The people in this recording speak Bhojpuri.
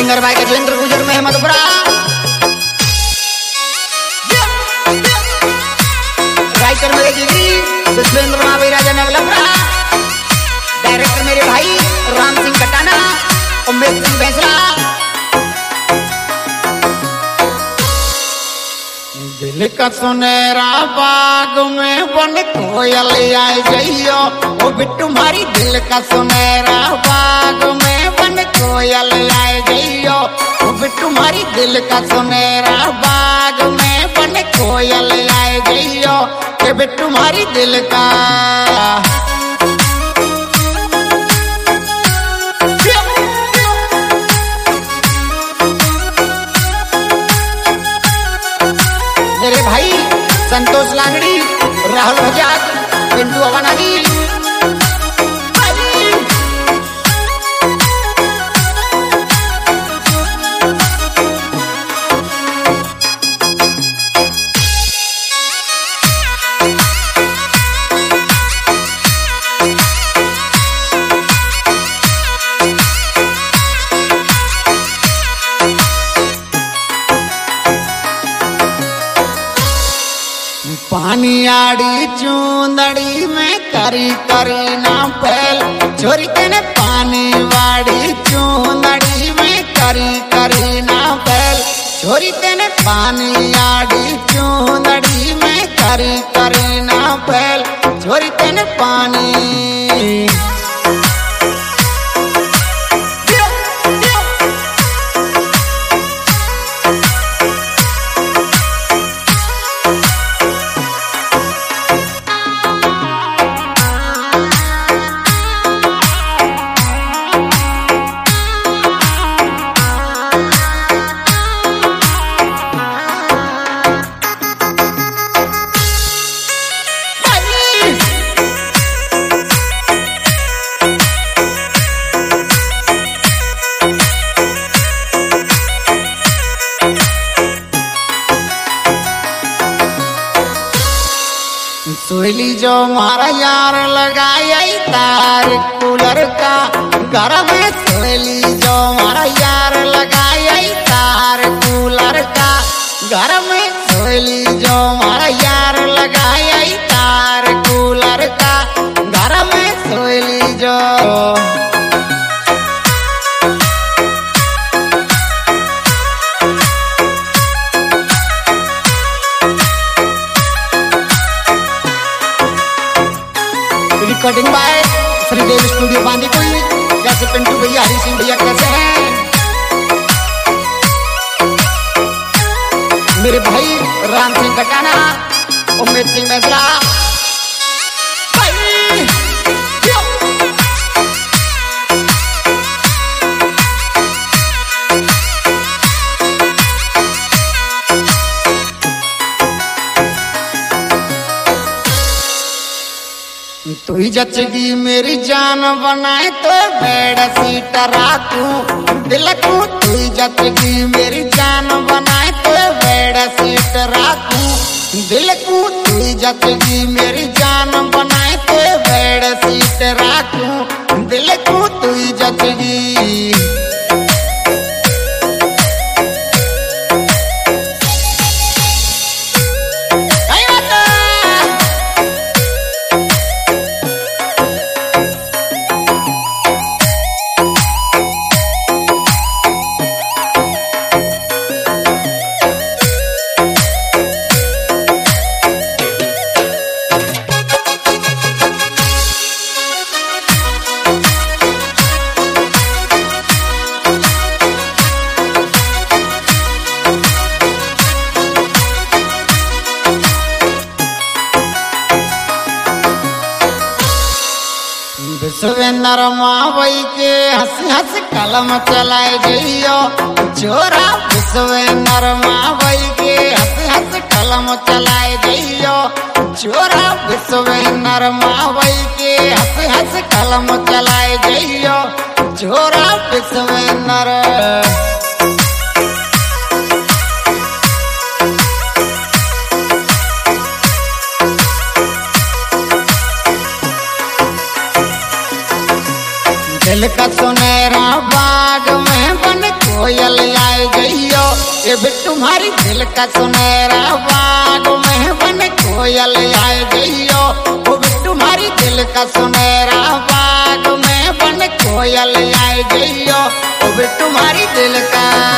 सिंगर भाई गजेंद्र गुजर में अहमदपुरा, राइटर मेरे जिगरी सुरेंद्र महावीर राजा नगलपुरा, डायरेक्टर मेरे भाई राम सिंह कटाना, उमेश सिंह बैंसला। दिल का सुनहरा बाग में बन कोयल आए जइयो, ओ बिट्टू मारी दिल का सुनहरा बाग में बन कोयल आए जइयो, ओ बिट्टू मारी दिल का सुनहरा बाग में बन कोयल आए जइयो, ए बिट्टू मारी दिल का। मेरे भाई संतोष लांगड़ी, राहुल बजाज, पिंटू अवनाजी, पानी आड़ी चूंदड़ी में करी करी ना फैल, छोरी तेने पानी वाड़ी चूंदड़ी में करी करी ना फैल, छोरी तेने पानी आड़ी चूंदड़ी में करी करी ना फैल, छोरी तेने पानी। सोहली जो मारा यार लगाई तार कूलर का घर में, सोहली जो मारा यार लगाई तार कूलर का घर में, सोहली जो मारा यार लगाई तार कूलर का घर में, सोहली जो। Recording by Shridev studio Bandikui. कैसे पिंटू भैया, हरी सिंह भैया कैसे हैं? मेरे भाई राम सिंह कटाना, उमेश सिंह बैंसला। तू ही जचगी मेरी जान बनाए तो बेड सीट राखूं दिल को, तू ही जचगी मेरी जान बनाए तो बेड सीट राखूं दिल को, तू ही जचगी मेरी जान बनाए तो बेड सीट राखूं दिल को, तू ही जचगी। विश्वेंद्र मावई के हंस हंस कलम चलाए जइयो, छोरा विश्वेंद्र मावई के हंस हंस कलम चलाए जइयो, छोरा विश्वेंद्र मावई के हंस हंस कलम चलाए जइयो, छोरा विश्वेंद्र। दिल का सुनहरा बाग में बन कोयल आए गईयो, ये भी तुम्हारी दिल का सुनहरा बाग में बन कोयल आए गईयो, वो भी तुम्हारी दिल का सुनहरा बाग में बन कोयल आए गईयो, वो भी तुम्हारी दिल का